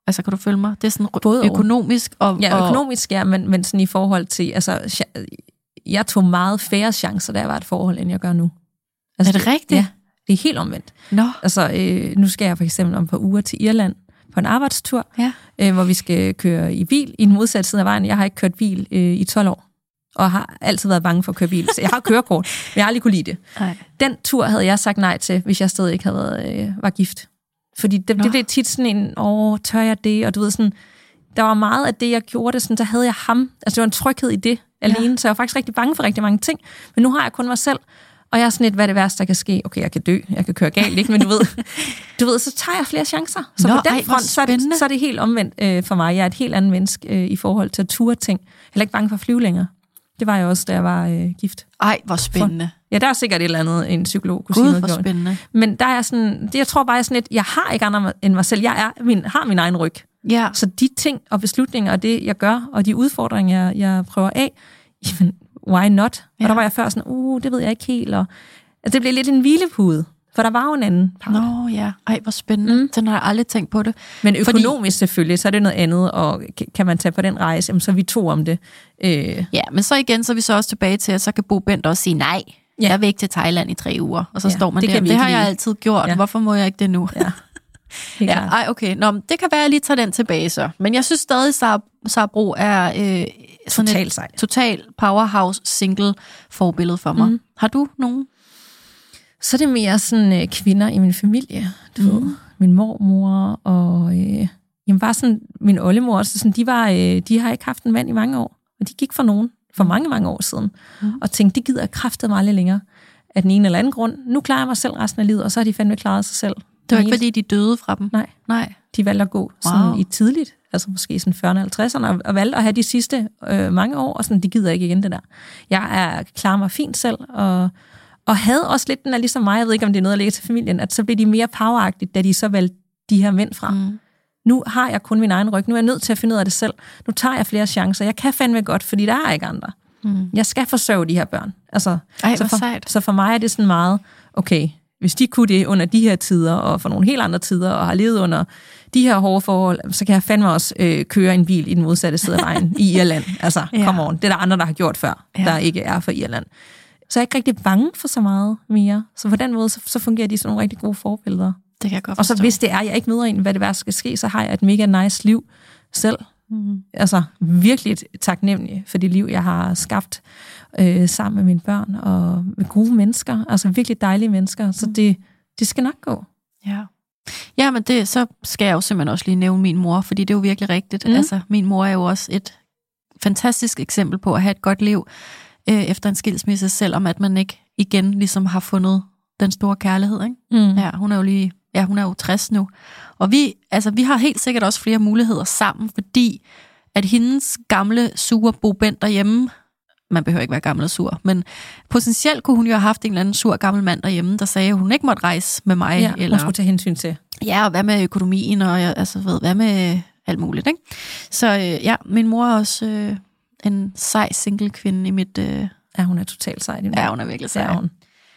Altså, kan du følge mig? Det er sådan Både økonomisk og... Ja, økonomisk, ja, men, men sådan i forhold til... Altså, jeg tog meget færre chancer, da jeg var et forhold, end jeg gør nu. Altså, er det rigtigt? Ja, det er helt omvendt. Nå. Altså, øh, nu skal jeg for eksempel om et par uger til Irland på en arbejdstur, ja. øh, hvor vi skal køre i bil i den modsatte side af vejen. Jeg har ikke kørt bil øh, i tolv år, og har altid været bange for at køre bil. Så jeg har kørekort, men jeg har aldrig kunne lide det. Nej. Den tur havde jeg sagt nej til, hvis jeg stadig ikke havde været, øh, var gift. Fordi det, det blev tit sådan en, åh, tør jeg det? Og du ved sådan, der var meget af det, jeg gjorde det, sådan, der havde jeg ham. Altså, det var en tryghed i det alene, ja. Så jeg var faktisk rigtig bange for rigtig mange ting. Men nu har jeg kun mig selv, og jeg er sådan lidt, hvad er det værste, der kan ske? Okay, jeg kan dø, jeg kan køre galt, ikke? Men du ved, du ved, så tager jeg flere chancer. Så Nå, på den ej, front, så er, det, så er det helt omvendt øh, for mig. Jeg er et helt andet menneske øh, i forhold til at ture ting. Jeg er ikke bange for at flyve længere. Det var jeg også, da jeg var øh, gift. Ej, hvor spændende. For, ja, der er sikkert et eller andet, en psykolog kunne Gud, sige noget. Gud, hvor spændende. Men der er sådan, det, jeg tror bare, jeg er sådan lidt, jeg har ikke andre end mig selv. Jeg er min, har min egen ryg. Ja. Så de ting og beslutninger, og det, jeg gør, og de udfordringer, jeg, jeg prøver af, jamen, why not? Ja. Og der var jeg før sådan, uh, det ved jeg ikke helt. Og, altså, det blev lidt en hvilepude, for der var jo en anden part. Nå ja, ej, hvor spændende. Mm. Sådan har jeg aldrig tænkt på det. Men økonomisk Fordi... selvfølgelig, så er det noget andet, og kan man tage på den rejse, jamen, så er vi to om det. Øh... Ja, men så igen, så er vi så også tilbage til, at så kan Bo Bent også sige, nej, ja. jeg vil ikke til Thailand i tre uger. Og så ja, står man det der, det har jeg altid gjort, ja. Hvorfor må jeg ikke det nu? Ja. Ja, ej, okay. Nå, det kan være, at jeg lige tager den tilbage så. Men jeg synes stadig, at Sara Bro er øh, sådan total et sej. total powerhouse single forbillede for mig. Mm. Har du nogen? Så er det mere sådan øh, kvinder i min familie. Du mm. ved, min mormor og øh, jamen bare sådan min oldemor. Så sådan, de, var, øh, de har ikke haft en mand i mange år. Og de gik for nogen for mange, mange år siden. Mm. Og tænkte, det gider jeg kraftedeme aldrig længere. Af den ene eller anden grund. Nu klarer jeg mig selv resten af livet, og så har de fandme klaret sig selv. Det var ikke, fordi de døde fra dem? Nej. Nej. De valgte at gå sådan wow. i tidligt, altså måske sådan fyrrerne og halvtredserne, og, og valgte at have de sidste øh, mange år, og sådan, de gider ikke igen det der. Jeg er klarer mig fint selv, og, og havde også lidt den der ligesom mig, jeg ved ikke, om det er noget, der ligger til familien, at så blev de mere poweragtigt, da de så valgte de her mænd fra. Mm. Nu har jeg kun min egen ryg, nu er jeg nødt til at finde ud af det selv. Nu tager jeg flere chancer, jeg kan fandme godt, fordi der er ikke andre. Mm. Jeg skal forsørge de her børn. Altså, Ej, så, for, sejt. så for mig er det sådan meget, okay, hvis de kunne det under de her tider, og for nogle helt andre tider, og har levet under de her hårde forhold, så kan jeg fandme også øh, køre en bil i den modsatte side af vejen i Irland. Altså, ja. Come on. Det er der andre, der har gjort før, ja. Der ikke er for Irland. Så jeg er ikke rigtig bange for så meget mere. Så på den måde, så, så fungerer de som nogle rigtig gode forbilleder. Det kan jeg godt forstå. Og så hvis det er, jeg ikke møder en, hvad det værste skal ske, så har jeg et mega nice liv selv. Mm. Altså virkelig taknemmelig for det liv, jeg har skabt øh, sammen med mine børn, og med gode mennesker, altså virkelig dejlige mennesker, så det, det skal nok gå. Ja, ja, men det, så skal jeg jo simpelthen også lige nævne min mor, fordi det er jo virkelig rigtigt. Mm. Altså, min mor er jo også et fantastisk eksempel på at have et godt liv øh, efter en skilsmisse, selvom at man ikke igen ligesom har fundet den store kærlighed, ikke? Mm. Ja, hun er jo lige Ja, hun er jo tres nu. Og vi, altså, vi har helt sikkert også flere muligheder sammen, fordi at hendes gamle sure Bo Bent derhjemme, man behøver ikke være gammel og sur, men potentielt kunne hun jo have haft en eller anden sur gammel mand derhjemme, der sagde, at hun ikke måtte rejse med mig. Ja, eller hun skulle tage hensyn til. Ja, og hvad med økonomien, og altså, ved, hvad med alt muligt, ikke? Så øh, ja, min mor er også øh, en sej single kvinde i mit... Øh... Ja, hun er totalt sej. Ja, hun er virkelig sej. Det,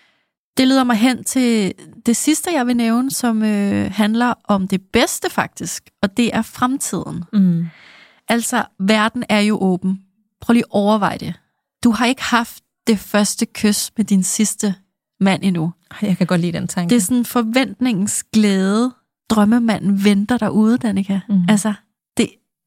det leder mig hen til det sidste, jeg vil nævne, som øh, handler om det bedste faktisk, og det er fremtiden. Mm. Altså, verden er jo åben. Prøv lige at overveje det. Du har ikke haft det første kys med din sidste mand endnu. Jeg kan godt lide den tanke. Det er sådan forventningens glæde. Drømmemanden venter derude, Danika. Mm. Altså, det...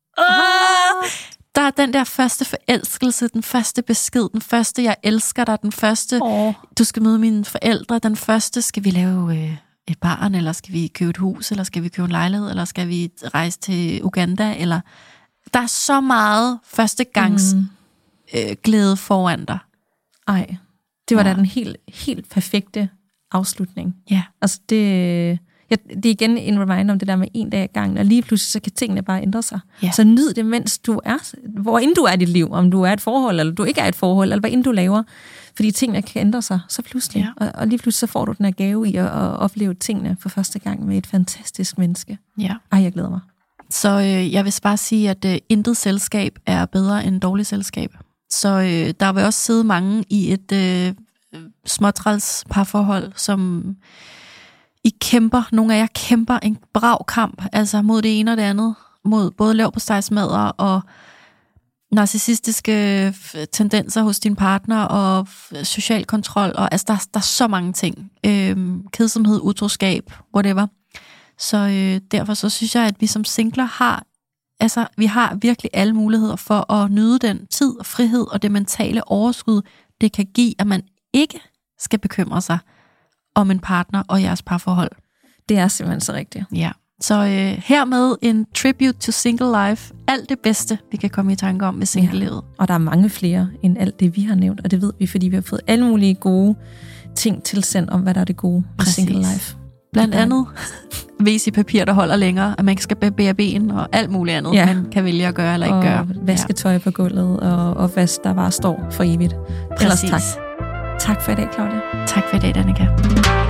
Uh, der er den der første forelskelse, den første besked, den første, jeg elsker dig, den første, oh. du skal møde mine forældre, den første, skal vi lave øh, et barn, eller skal vi købe et hus, eller skal vi købe en lejlighed, eller skal vi rejse til Uganda, eller... Der er så meget førstegangs mm. øh, glæde foran dig. Ej, det var ja. da den helt, helt perfekte afslutning. Ja. Altså det... Ja, det er igen en reminder om det der med en dag ad gangen, og lige pludselig så kan tingene bare ændre sig. Ja. Så nyd det, mens du er, hvor end du er i dit liv, om du er et forhold, eller du ikke er et forhold, eller hvad end du laver, fordi tingene kan ændre sig så pludselig. Ja. Og, og lige pludselig så får du den her gave i at, at opleve tingene for første gang med et fantastisk menneske. Ja. Ej, jeg glæder mig. Så øh, jeg vil bare sige, at øh, intet selskab er bedre end dårligt selskab. Så øh, der vil også sidde mange i et øh, småtræls parforhold, som... I kæmper, nogle af jer kæmper en brav kamp, altså mod det ene og det andet, mod både leverpostejsmadder og narcissistiske tendenser hos din partner og social kontrol, og altså der, der er så mange ting. Øhm, kedsomhed, utroskab, whatever. Så øh, derfor så synes jeg, at vi som singler har, altså vi har virkelig alle muligheder for at nyde den tid og frihed og det mentale overskud, det kan give, at man ikke skal bekymre sig om en partner og jeres parforhold. Det er simpelthen så rigtigt. Ja. Så øh, hermed en tribute to single life. Alt det bedste, vi kan komme i tanke om med single-livet. Ja. Og der er mange flere end alt det, vi har nævnt, og det ved vi, fordi vi har fået alle mulige gode ting tilsendt om, hvad der er det gode med single life. Blandt andet vis i papir, der holder længere, at man skal bære ben og alt muligt andet, ja. Man kan vælge at gøre eller ikke og gøre. Vaske tøj på gulvet og, og vask, der bare står for evigt. Ellers tak. Tak for i dag, Claudia. Tak for i dag, Danika.